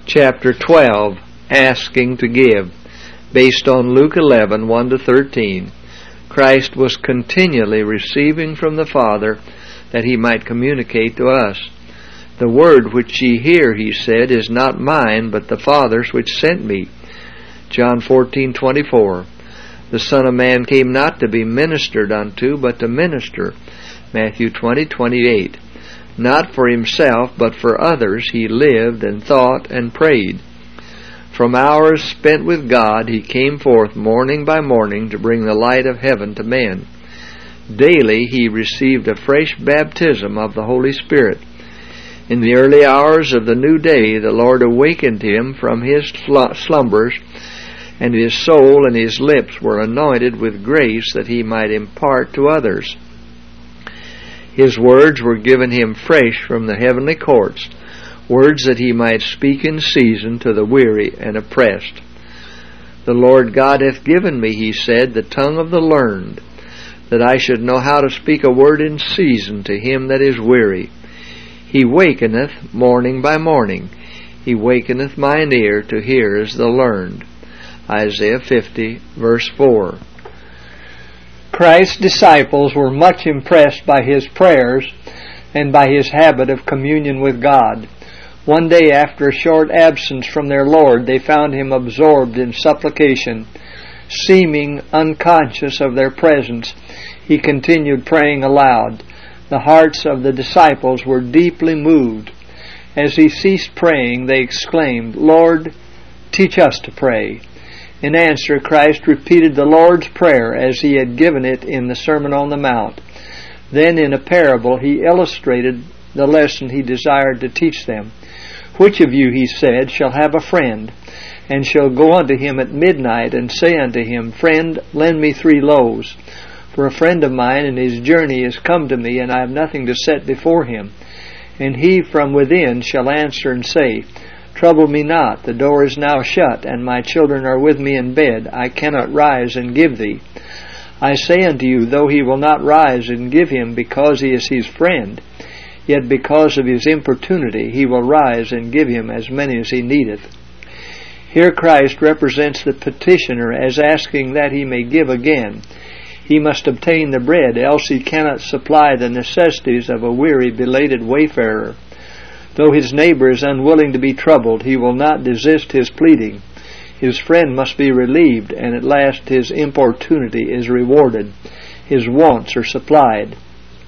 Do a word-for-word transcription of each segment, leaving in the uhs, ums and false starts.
chapter twelve, Asking to Give, based on Luke eleven, one to thirteen. Christ was continually receiving from the Father that he might communicate to us. The word which ye hear, he said, is not mine, but the Father's which sent me. John fourteen, twenty-four. The Son of Man came not to be ministered unto, but to minister. Matthew twenty, twenty-eight. Not for himself, but for others he lived and thought and prayed. From hours spent with God he came forth morning by morning to bring the light of heaven to men. Daily he received a fresh baptism of the Holy Spirit. In the early hours of the new day the Lord awakened him from his slumbers, and his soul and his lips were anointed with grace that he might impart to others. His words were given him fresh from the heavenly courts, words that he might speak in season to the weary and oppressed. The Lord God hath given me, he said, the tongue of the learned, that I should know how to speak a word in season to him that is weary. He wakeneth morning by morning. He wakeneth mine ear to hear as the learned. Isaiah fifty, verse four. Christ's disciples were much impressed by his prayers and by his habit of communion with God. One day, after a short absence from their Lord, they found him absorbed in supplication. Seeming unconscious of their presence, he continued praying aloud. The hearts of the disciples were deeply moved. As he ceased praying, they exclaimed, "Lord, teach us to pray." In answer, Christ repeated the Lord's Prayer as he had given it in the Sermon on the Mount. Then, in a parable, he illustrated the lesson he desired to teach them. "Which of you," he said, "shall have a friend, and shall go unto him at midnight, and say unto him, Friend, lend me three loaves. For a friend of mine in his journey is come to me, and I have nothing to set before him. And he from within shall answer and say, Trouble me not, the door is now shut, and my children are with me in bed. I cannot rise and give thee. I say unto you, though he will not rise and give him because he is his friend, yet because of his importunity he will rise and give him as many as he needeth." Here Christ represents the petitioner as asking that he may give again. He must obtain the bread, else he cannot supply the necessities of a weary, belated wayfarer. Though his neighbor is unwilling to be troubled, he will not desist his pleading. His friend must be relieved, and at last his importunity is rewarded. His wants are supplied.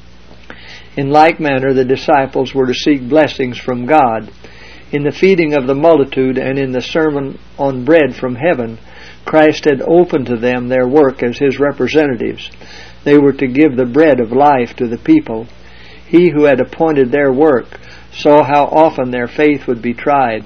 In like manner, the disciples were to seek blessings from God. In the feeding of the multitude and in the sermon on bread from heaven, Christ had opened to them their work as his representatives. They were to give the bread of life to the people. He who had appointed their work saw how often their faith would be tried.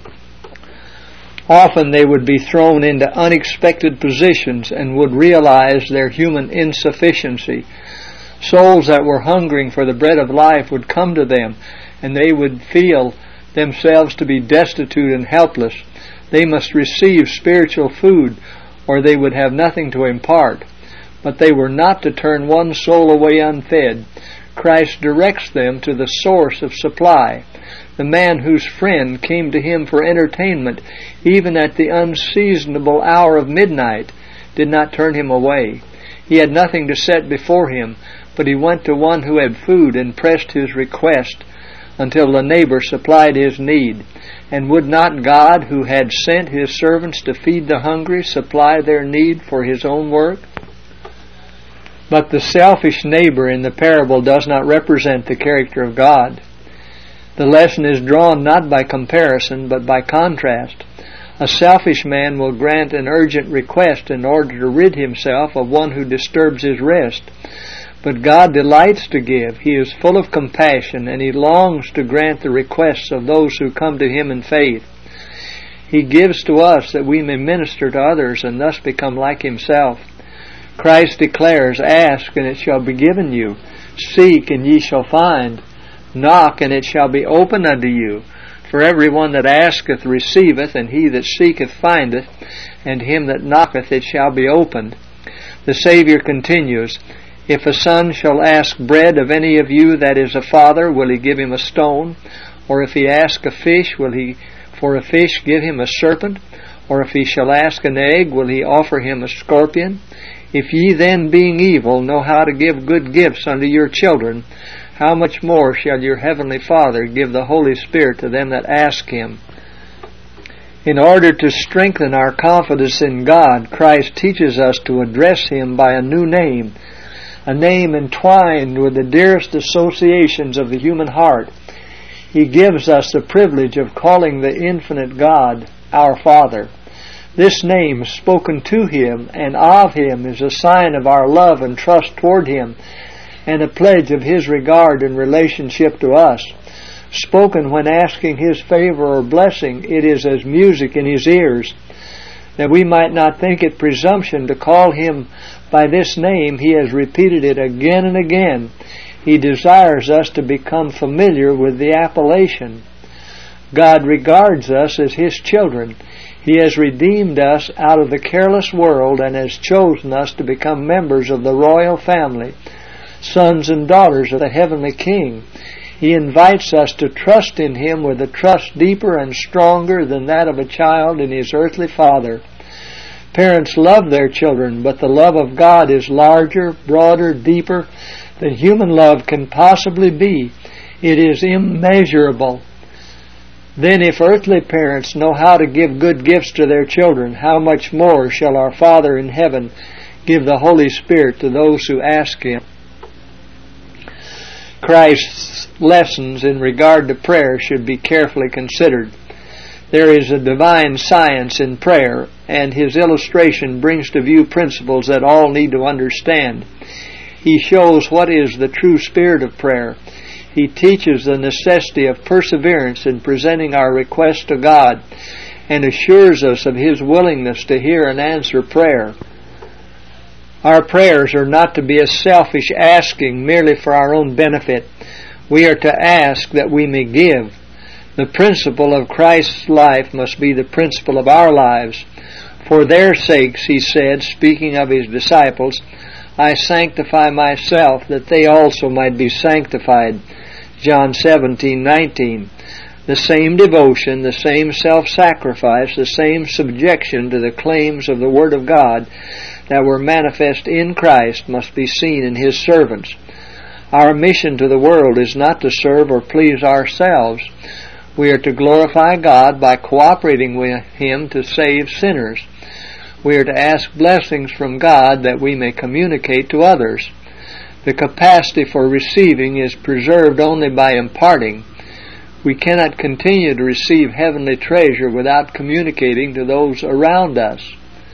Often they would be thrown into unexpected positions and would realize their human insufficiency. Souls that were hungering for the bread of life would come to them, and they would feel themselves to be destitute and helpless. They must receive spiritual food, or they would have nothing to impart. But they were not to turn one soul away unfed. Christ directs them to the source of supply. The man whose friend came to him for entertainment, even at the unseasonable hour of midnight, did not turn him away. He had nothing to set before him, but he went to one who had food and pressed his request until the neighbor supplied his need. And would not God, who had sent his servants to feed the hungry, supply their need for his own work? But the selfish neighbor in the parable does not represent the character of God. The lesson is drawn not by comparison, but by contrast. A selfish man will grant an urgent request in order to rid himself of one who disturbs his rest. But God delights to give. He is full of compassion, and he longs to grant the requests of those who come to him in faith. He gives to us that we may minister to others and thus become like himself. Christ declares, Ask, and it shall be given you. Seek, and ye shall find. Knock, and it shall be opened unto you. For every one that asketh receiveth, and he that seeketh findeth, and him that knocketh it shall be opened. The Savior continues, If a son shall ask bread of any of you that is a father, will he give him a stone? Or if he ask a fish, will he for a fish, give him a serpent? Or if he shall ask an egg, will he offer him a scorpion? If ye then, being evil, know how to give good gifts unto your children, how much more shall your heavenly Father give the Holy Spirit to them that ask him? In order to strengthen our confidence in God, Christ teaches us to address him by a new name, a name entwined with the dearest associations of the human heart. He gives us the privilege of calling the infinite God our Father. This name, spoken to him and of him, is a sign of our love and trust toward him, and a pledge of his regard and relationship to us. Spoken when asking his favor or blessing, it is as music in his ears. That we might not think it presumption to call him by this name, he has repeated it again and again. He desires us to become familiar with the appellation. God regards us as his children. He has redeemed us out of the careless world and has chosen us to become members of the royal family, sons and daughters of the heavenly King. He invites us to trust in him with a trust deeper and stronger than that of a child in his earthly father. Parents love their children, but the love of God is larger, broader, deeper than human love can possibly be. It is immeasurable. Then if earthly parents know how to give good gifts to their children, how much more shall our Father in heaven give the Holy Spirit to those who ask him? Christ's lessons in regard to prayer should be carefully considered. There is a divine science in prayer, and his illustration brings to view principles that all need to understand. He shows what is the true spirit of prayer. He teaches the necessity of perseverance in presenting our requests to God, and assures us of his willingness to hear and answer prayer. Our prayers are not to be a selfish asking merely for our own benefit. We are to ask that we may give. The principle of Christ's life must be the principle of our lives. For their sakes, he said, speaking of his disciples, I sanctify myself, that they also might be sanctified. John seventeen nineteen. The same devotion, the same self-sacrifice, the same subjection to the claims of the Word of God that were manifest in Christ must be seen in his servants. Our mission to the world is not to serve or please ourselves. We are to glorify God by cooperating with him to save sinners. We are to ask blessings from God that we may communicate to others. The capacity for receiving is preserved only by imparting. We cannot continue to receive heavenly treasure without communicating to those around us.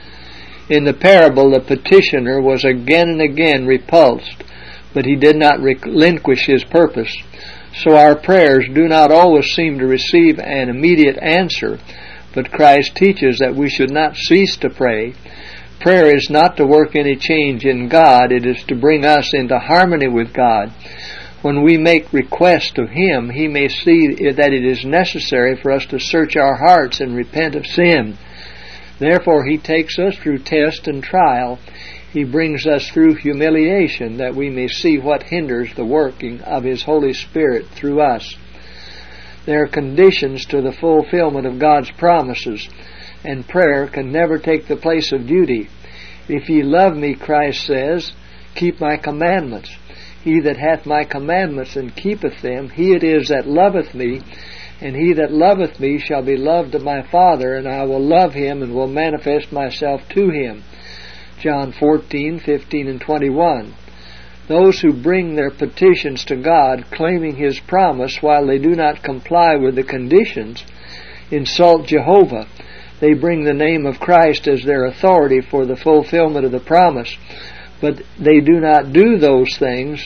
In the parable, the petitioner was again and again repulsed, but he did not relinquish his purpose. So our prayers do not always seem to receive an immediate answer, but Christ teaches that we should not cease to pray. Prayer is not to work any change in God, it is to bring us into harmony with God. When we make request of him, he may see that it is necessary for us to search our hearts and repent of sin. Therefore he takes us through test and trial. He brings us through humiliation that we may see what hinders the working of his Holy Spirit through us. There are conditions to the fulfillment of God's promises, and prayer can never take the place of duty. If ye love me, Christ says, keep my commandments. He that hath my commandments and keepeth them, he it is that loveth me, and he that loveth me shall be loved of my Father, and I will love him and will manifest myself to him. John fourteen, fifteen, and twenty-one. Those who bring their petitions to God, claiming his promise while they do not comply with the conditions, insult Jehovah. They bring the name of Christ as their authority for the fulfillment of the promise, but they do not do those things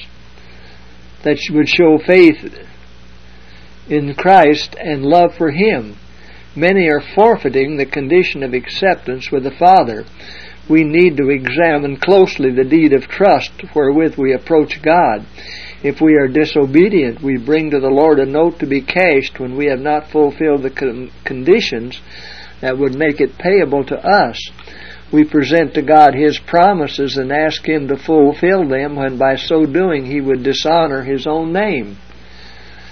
that would show faith in Christ and love for him. Many are forfeiting the condition of acceptance with the Father. We need to examine closely the deed of trust wherewith we approach God. If we are disobedient, we bring to the Lord a note to be cashed when we have not fulfilled the con- conditions that would make it payable to us. We present to God his promises and ask him to fulfill them, when by so doing he would dishonor his own name.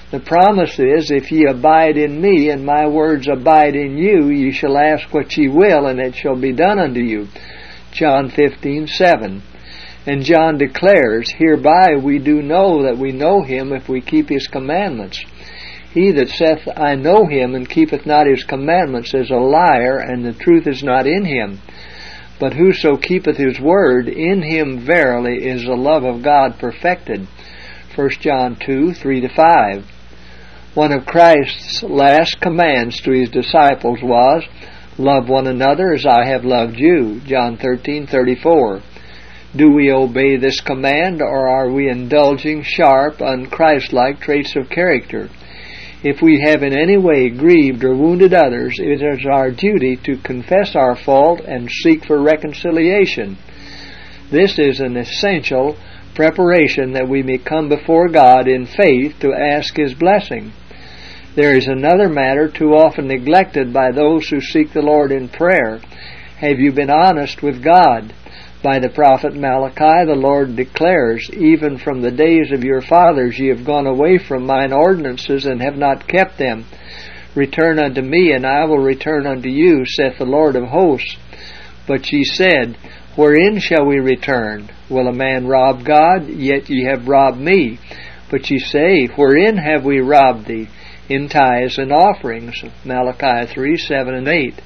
The promise is, if ye abide in me, and my words abide in you, ye shall ask what ye will, and it shall be done unto you. John fifteen seven. And John declares, Hereby we do know that we know him, if we keep his commandments. He that saith, I know him, and keepeth not his commandments, is a liar, and the truth is not in him. But whoso keepeth his word, in him verily is the love of God perfected. First John two three to five. One of Christ's last commands to his disciples was, Love one another as I have loved you. John thirteen thirty-four. Do we obey this command, or are we indulging sharp, unchristlike traits of character? If we have in any way grieved or wounded others, it is our duty to confess our fault and seek for reconciliation. This is an essential preparation that we may come before God in faith to ask His blessing. There is another matter too often neglected by those who seek the Lord in prayer. Have you been honest with God? By the prophet Malachi, the Lord declares, Even from the days of your fathers ye have gone away from mine ordinances, and have not kept them. Return unto me, and I will return unto you, saith the Lord of hosts. But ye said, Wherein shall we return? Will a man rob God? Yet ye have robbed me. But ye say, Wherein have we robbed thee? In tithes and offerings. Malachi three seven and eight.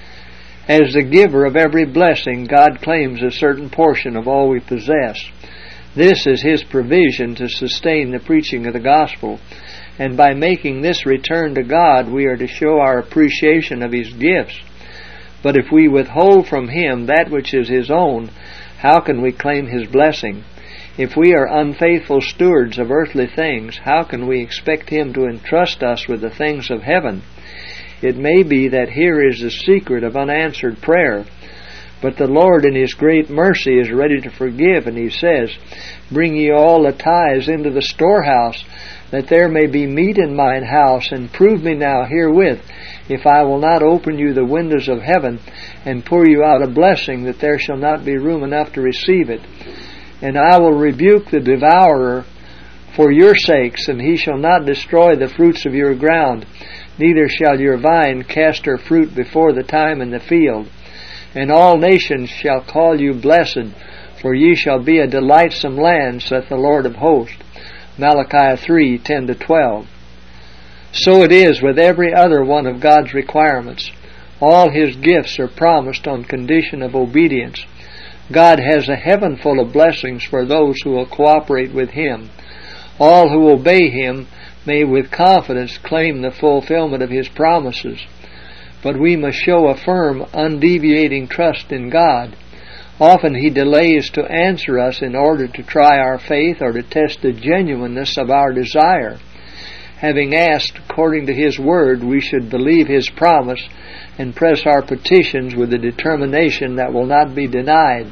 As the giver of every blessing, God claims a certain portion of all we possess. This is His provision to sustain the preaching of the gospel, and by making this return to God, we are to show our appreciation of His gifts. But if we withhold from Him that which is His own, how can we claim His blessing? If we are unfaithful stewards of earthly things, how can we expect Him to entrust us with the things of heaven? It may be that here is the secret of unanswered prayer. But the Lord in His great mercy is ready to forgive, and He says, Bring ye all the tithes into the storehouse, that there may be meat in mine house, and prove me now herewith, if I will not open you the windows of heaven, and pour you out a blessing, that there shall not be room enough to receive it. And I will rebuke the devourer for your sakes, and he shall not destroy the fruits of your ground. Neither shall your vine cast her fruit before the time in the field. And all nations shall call you blessed, for ye shall be a delightsome land, saith the Lord of hosts. Malachi three ten to twelve. So it is with every other one of God's requirements. All His gifts are promised on condition of obedience. God has a heaven full of blessings for those who will cooperate with Him. All who obey Him may with confidence claim the fulfillment of His promises. But we must show a firm, undeviating trust in God. Often He delays to answer us in order to try our faith or to test the genuineness of our desire. Having asked according to His word, we should believe His promise and press our petitions with a determination that will not be denied.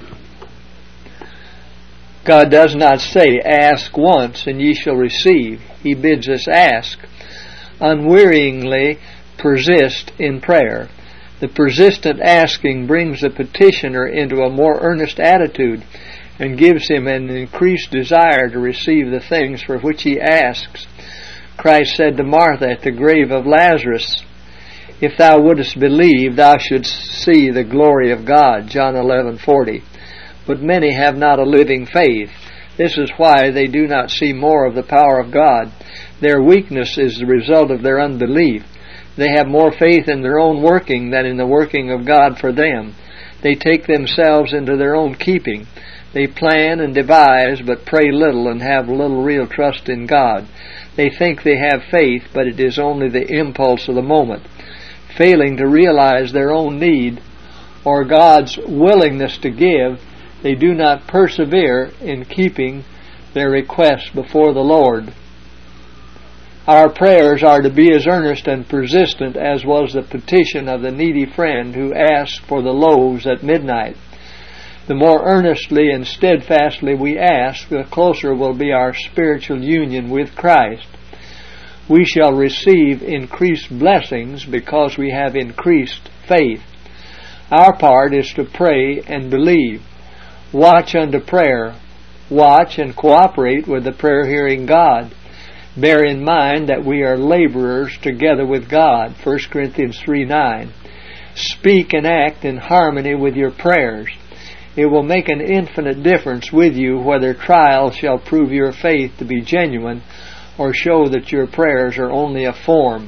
God does not say, Ask once and ye shall receive. He bids us ask. Unwearyingly persist in prayer. The persistent asking brings the petitioner into a more earnest attitude and gives him an increased desire to receive the things for which he asks. Christ said to Martha at the grave of Lazarus, If thou wouldest believe, thou shouldst see the glory of God. John eleven forty. But many have not a living faith. This is why they do not see more of the power of God. Their weakness is the result of their unbelief. They have more faith in their own working than in the working of God for them. They take themselves into their own keeping. They plan and devise, but pray little and have little real trust in God. They think they have faith, but it is only the impulse of the moment. Failing to realize their own need or God's willingness to give, they do not persevere in keeping their requests before the Lord. Our prayers are to be as earnest and persistent as was the petition of the needy friend who asked for the loaves at midnight. The more earnestly and steadfastly we ask, the closer will be our spiritual union with Christ. We shall receive increased blessings because we have increased faith. Our part is to pray and believe. Watch unto prayer. Watch and cooperate with the prayer-hearing God. Bear in mind that we are laborers together with God, First Corinthians three nine. Speak and act in harmony with your prayers. It will make an infinite difference with you whether trials shall prove your faith to be genuine or show that your prayers are only a form.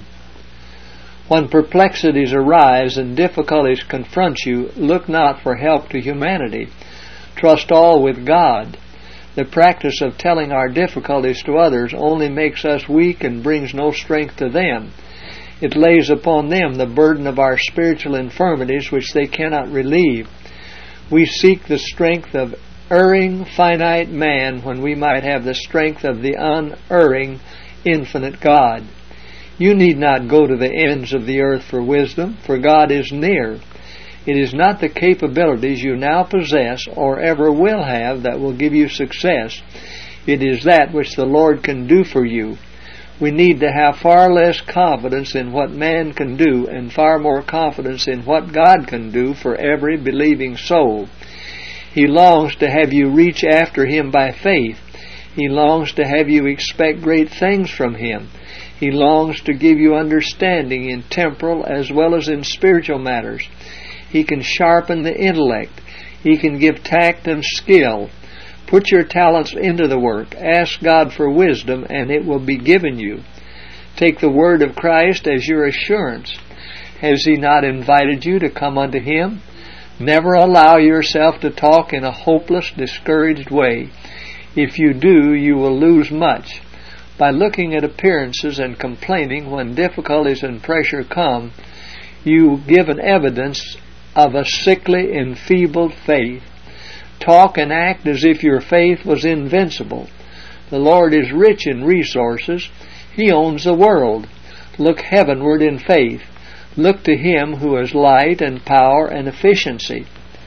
When perplexities arise and difficulties confront you, look not for help to humanity. Trust all with God. The practice of telling our difficulties to others only makes us weak and brings no strength to them. It lays upon them the burden of our spiritual infirmities which they cannot relieve. We seek the strength of erring, finite man when we might have the strength of the unerring, infinite God. You need not go to the ends of the earth for wisdom, for God is near. It is not the capabilities you now possess or ever will have that will give you success. It is that which the Lord can do for you. We need to have far less confidence in what man can do and far more confidence in what God can do for every believing soul. He longs to have you reach after Him by faith. He longs to have you expect great things from Him. He longs to give you understanding in temporal as well as in spiritual matters. He can sharpen the intellect. He can give tact and skill. Put your talents into the work. Ask God for wisdom, and it will be given you. Take the word of Christ as your assurance. Has He not invited you to come unto Him? Never allow yourself to talk in a hopeless, discouraged way. If you do, you will lose much. By looking at appearances and complaining when difficulties and pressure come, you give an evidence of a sickly, enfeebled faith. Talk and act as if your faith was invincible. The Lord is rich in resources. He owns the world. Look heavenward in faith. Look to Him who is light and power and efficiency.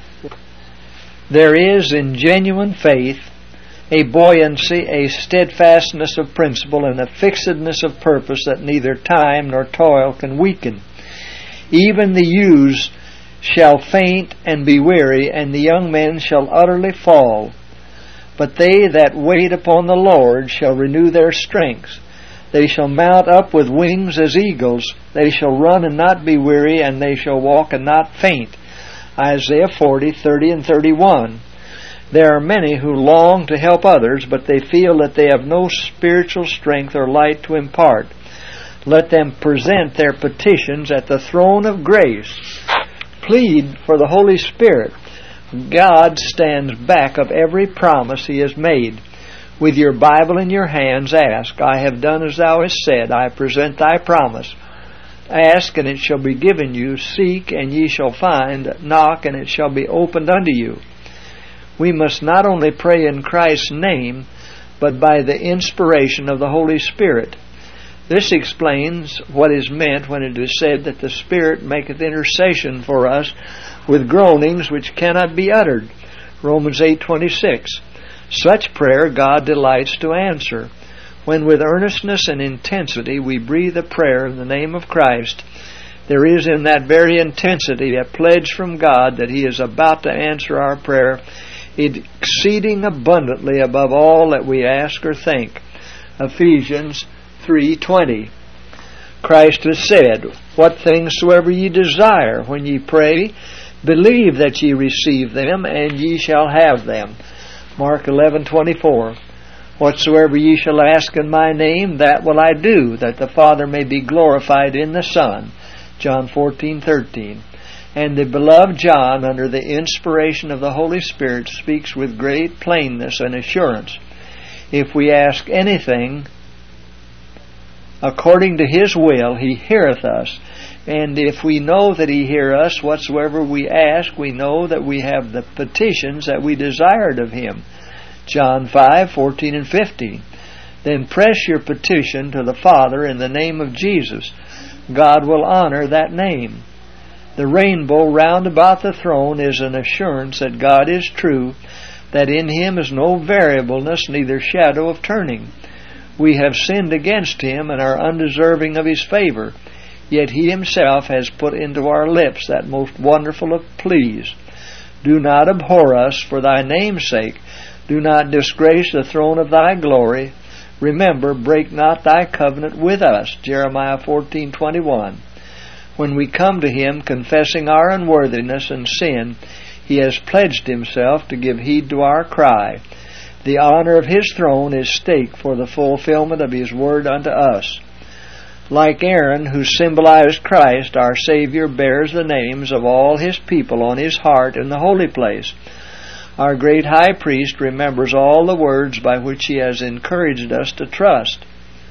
There is in genuine faith a buoyancy, a steadfastness of principle, and a fixedness of purpose that neither time nor toil can weaken. Even the youths shall faint and be weary, and the young men shall utterly fall. But they that wait upon the Lord shall renew their strength. They shall mount up with wings as eagles. They shall run and not be weary, and they shall walk and not faint. Isaiah forty, thirty, and thirty-one. There are many who long to help others, but they feel that they have no spiritual strength or light to impart. Let them present their petitions at the throne of grace. Plead for the Holy Spirit. God stands back of every promise He has made. With your Bible in your hands, ask, I have done as Thou hast said. I present Thy promise. Ask, and it shall be given you. Seek, and ye shall find. Knock, and it shall be opened unto you. We must not only pray in Christ's name, but by the inspiration of the Holy Spirit. This explains what is meant when it is said that the Spirit maketh intercession for us with groanings which cannot be uttered. Romans eight twenty-six. Such prayer God delights to answer. When with earnestness and intensity we breathe a prayer in the name of Christ, there is in that very intensity a pledge from God that He is about to answer our prayer exceeding abundantly above all that we ask or think. Ephesians three twenty. Christ has said, What things soever ye desire when ye pray, believe that ye receive them, and ye shall have them. Mark eleven twenty-four. Whatsoever ye shall ask in my name, that will I do, that the Father may be glorified in the Son. John fourteen thirteen. And the beloved John, under the inspiration of the Holy Spirit, speaks with great plainness and assurance. If we ask anything according to His will, He heareth us. And if we know that He hear us, whatsoever we ask, we know that we have the petitions that we desired of Him. John five fourteen and fifteen. Then press your petition to the Father in the name of Jesus. God will honor that name. The rainbow round about the throne is an assurance that God is true, that in Him is no variableness, neither shadow of turning. We have sinned against Him and are undeserving of His favor, yet He Himself has put into our lips that most wonderful of pleas. Do not abhor us for Thy name's sake. Do not disgrace the throne of Thy glory. Remember, break not thy covenant with us. Jeremiah fourteen twenty-one. When we come to him confessing our unworthiness and sin, he has pledged himself to give heed to our cry. The honor of his throne is staked for the fulfillment of his word unto us. Like Aaron, who symbolized Christ, our Savior bears the names of all his people on his heart in the holy place. Our great high priest remembers all the words by which he has encouraged us to trust.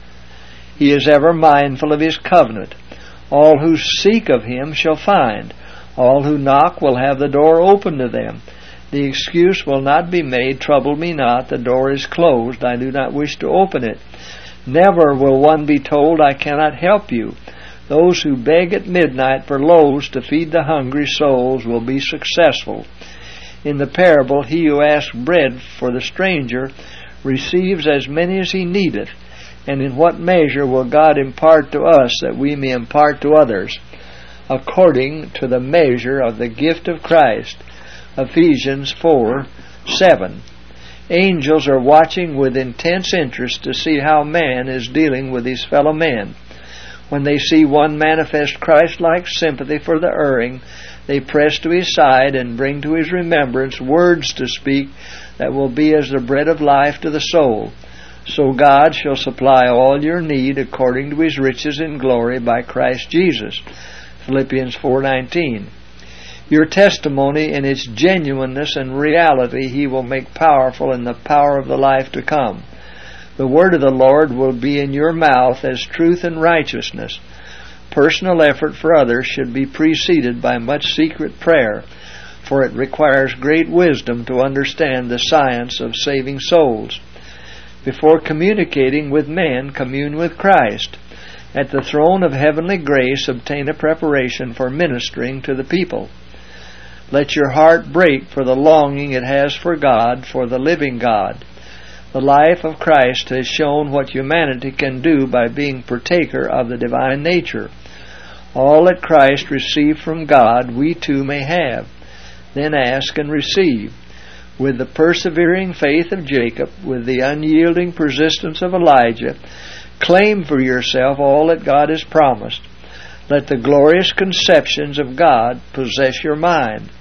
He is ever mindful of his covenant. All who seek of him shall find. All who knock will have the door open to them. The excuse will not be made, trouble me not, the door is closed, I do not wish to open it. Never will one be told, I cannot help you. Those who beg at midnight for loaves to feed the hungry souls will be successful. In the parable, he who asks bread for the stranger receives as many as he needeth. And in what measure will God impart to us that we may impart to others? According to the measure of the gift of Christ. Ephesians four seven. Angels are watching with intense interest to see how man is dealing with his fellow men. When they see one manifest Christ-like sympathy for the erring, they press to his side and bring to his remembrance words to speak that will be as the bread of life to the soul. So God shall supply all your need according to his riches in glory by Christ Jesus. Philippians four nineteen. Your testimony in its genuineness and reality he will make powerful in the power of the life to come. The word of the Lord will be in your mouth as truth and righteousness. Personal effort for others should be preceded by much secret prayer, for it requires great wisdom to understand the science of saving souls. Before communicating with men, commune with Christ. At the throne of heavenly grace, obtain a preparation for ministering to the people. Let your heart break for the longing it has for God, for the living God. The life of Christ has shown what humanity can do by being partaker of the divine nature. All that Christ received from God, we too may have. Then ask and receive. With the persevering faith of Jacob, with the unyielding persistence of Elijah, claim for yourself all that God has promised. Let the glorious conceptions of God possess your mind.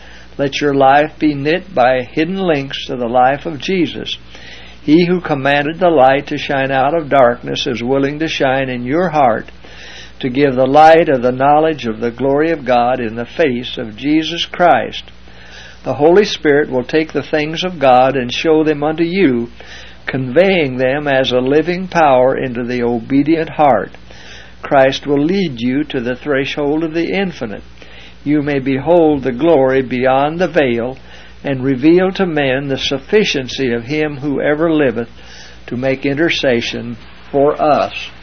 Let your life be knit by hidden links to the life of Jesus. He who commanded the light to shine out of darkness is willing to shine in your heart to give the light of the knowledge of the glory of God in the face of Jesus Christ. The Holy Spirit will take the things of God and show them unto you, conveying them as a living power into the obedient heart. Christ will lead you to the threshold of the infinite. You may behold the glory beyond the veil, and reveal to men the sufficiency of him who ever liveth to make intercession for us.